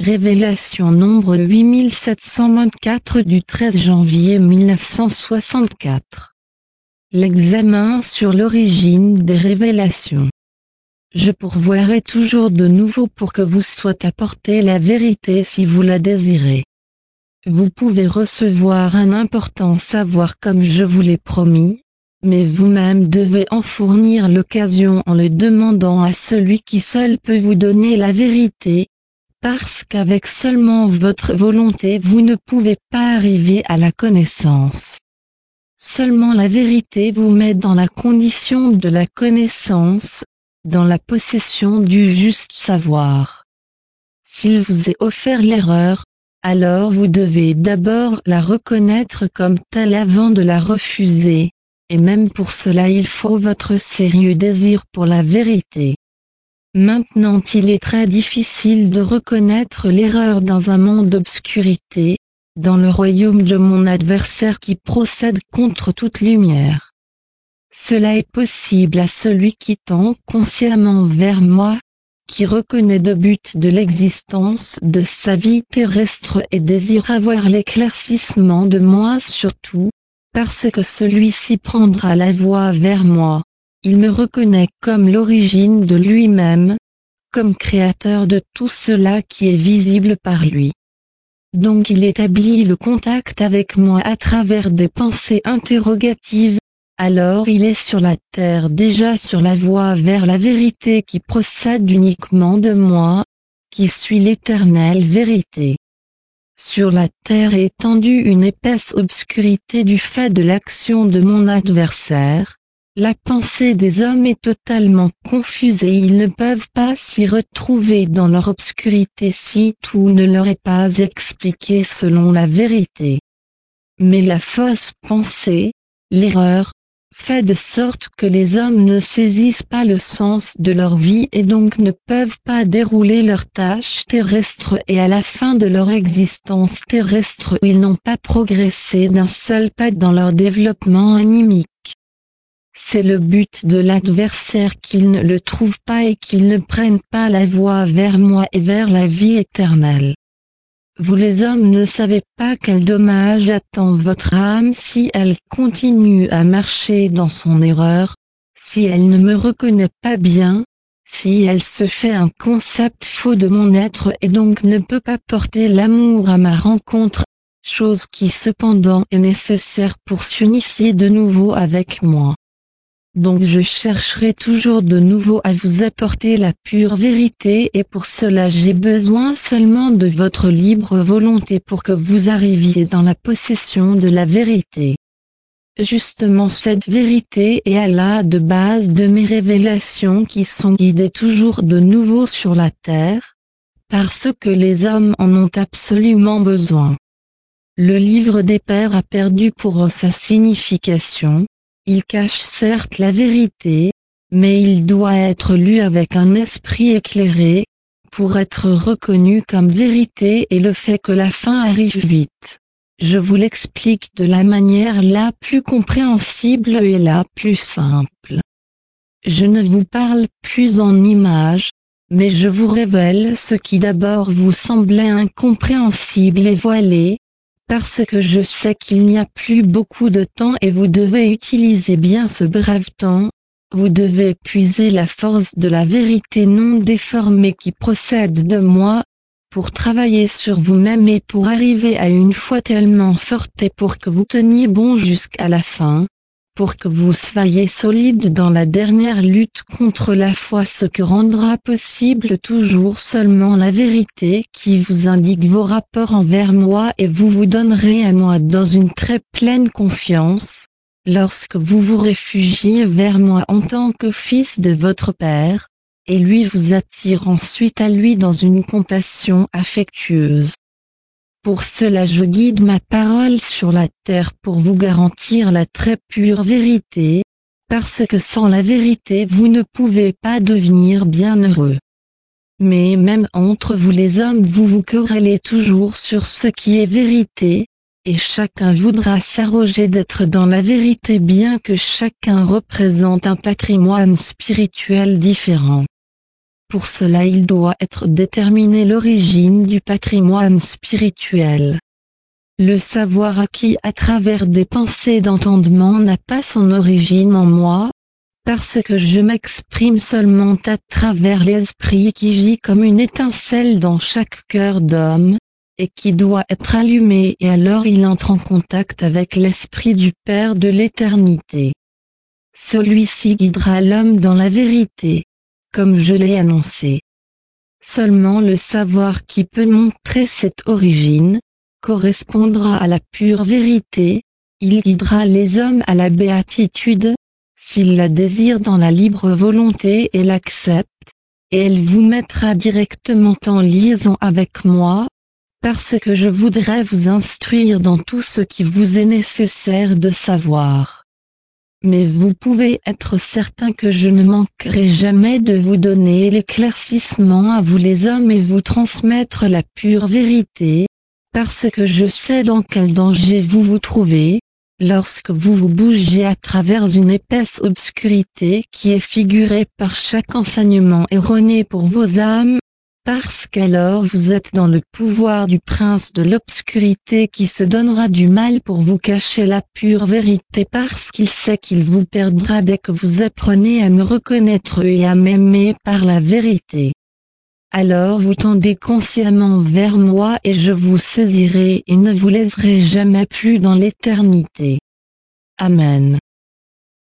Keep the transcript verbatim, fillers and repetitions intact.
Révélation nombre huit mille sept cent vingt-quatre du treize janvier mille neuf cent soixante-quatre. L'examen sur l'origine des révélations. Je pourvoirai toujours de nouveau pour que vous soit apportée la vérité si vous la désirez. Vous pouvez recevoir un important savoir comme je vous l'ai promis, mais vous-même devez en fournir l'occasion en le demandant à celui qui seul peut vous donner la vérité, parce qu'avec seulement votre volonté vous ne pouvez pas arriver à la connaissance. Seulement la vérité vous met dans la condition de la connaissance, dans la possession du juste savoir. S'il vous est offert l'erreur, alors vous devez d'abord la reconnaître comme telle avant de la refuser, et même pour cela il faut votre sérieux désir pour la vérité. Maintenant il est très difficile de reconnaître l'erreur dans un monde d'obscurité, dans le royaume de mon adversaire qui procède contre toute lumière. Cela est possible à celui qui tend consciemment vers moi, qui reconnaît le but de l'existence de sa vie terrestre et désire avoir l'éclaircissement de moi surtout, parce que celui-ci prendra la voie vers moi. Il me reconnaît comme l'origine de lui-même, comme créateur de tout cela qui est visible par lui. Donc il établit le contact avec moi à travers des pensées interrogatives, alors il est sur la terre déjà sur la voie vers la vérité qui procède uniquement de moi, qui suis l'éternelle vérité. Sur la terre est étendue une épaisse obscurité du fait de l'action de mon adversaire. La pensée des hommes est totalement confuse et ils ne peuvent pas s'y retrouver dans leur obscurité si tout ne leur est pas expliqué selon la vérité. Mais la fausse pensée, l'erreur, fait de sorte que les hommes ne saisissent pas le sens de leur vie et donc ne peuvent pas dérouler leurs tâches terrestres et à la fin de leur existence terrestre ils n'ont pas progressé d'un seul pas dans leur développement animique. C'est le but de l'adversaire qu'ils ne le trouvent pas et qu'ils ne prennent pas la voie vers moi et vers la vie éternelle. Vous les hommes ne savez pas quel dommage attend votre âme si elle continue à marcher dans son erreur, si elle ne me reconnaît pas bien, si elle se fait un concept faux de mon être et donc ne peut pas porter l'amour à ma rencontre, chose qui cependant est nécessaire pour s'unifier de nouveau avec moi. Donc je chercherai toujours de nouveau à vous apporter la pure vérité et pour cela j'ai besoin seulement de votre libre volonté pour que vous arriviez dans la possession de la vérité. Justement cette vérité est à la de base de mes révélations qui sont guidées toujours de nouveau sur la terre, parce que les hommes en ont absolument besoin. Le livre des Pères a perdu pour sa signification. Il cache certes la vérité, mais il doit être lu avec un esprit éclairé, pour être reconnu comme vérité et le fait que la fin arrive vite. Je vous l'explique de la manière la plus compréhensible et la plus simple. Je ne vous parle plus en images, mais je vous révèle ce qui d'abord vous semblait incompréhensible et voilé, parce que je sais qu'il n'y a plus beaucoup de temps et vous devez utiliser bien ce bref temps, vous devez puiser la force de la vérité non déformée qui procède de moi, pour travailler sur vous-même et pour arriver à une foi tellement forte et pour que vous teniez bon jusqu'à la fin, pour que vous soyez solide dans la dernière lutte contre la foi, ce que rendra possible toujours seulement la vérité qui vous indique vos rapports envers moi et vous vous donnerez à moi dans une très pleine confiance, lorsque vous vous réfugiez vers moi en tant que fils de votre Père, et lui vous attire ensuite à lui dans une compassion affectueuse. Pour cela je guide ma parole sur la terre pour vous garantir la très pure vérité, parce que sans la vérité vous ne pouvez pas devenir bienheureux. Mais même entre vous les hommes vous vous querellez toujours sur ce qui est vérité, et chacun voudra s'arroger d'être dans la vérité bien que chacun représente un patrimoine spirituel différent. Pour cela il doit être déterminé l'origine du patrimoine spirituel. Le savoir acquis à travers des pensées d'entendement n'a pas son origine en moi, parce que je m'exprime seulement à travers l'esprit qui gît comme une étincelle dans chaque cœur d'homme, et qui doit être allumé et alors il entre en contact avec l'esprit du Père de l'éternité. Celui-ci guidera l'homme dans la vérité, comme je l'ai annoncé. Seulement le savoir qui peut montrer cette origine, correspondra à la pure vérité, il guidera les hommes à la béatitude, s'ils la désirent dans la libre volonté et l'acceptent, et elle vous mettra directement en liaison avec moi, parce que je voudrais vous instruire dans tout ce qui vous est nécessaire de savoir. Mais vous pouvez être certain que je ne manquerai jamais de vous donner l'éclaircissement à vous les hommes et vous transmettre la pure vérité, parce que je sais dans quel danger vous vous trouvez, lorsque vous vous bougez à travers une épaisse obscurité qui est figurée par chaque enseignement erroné pour vos âmes, parce qu'alors vous êtes dans le pouvoir du prince de l'obscurité qui se donnera du mal pour vous cacher la pure vérité parce qu'il sait qu'il vous perdra dès que vous apprenez à me reconnaître et à m'aimer par la vérité. Alors vous tendez consciemment vers moi et je vous saisirai et ne vous laisserai jamais plus dans l'éternité. Amen.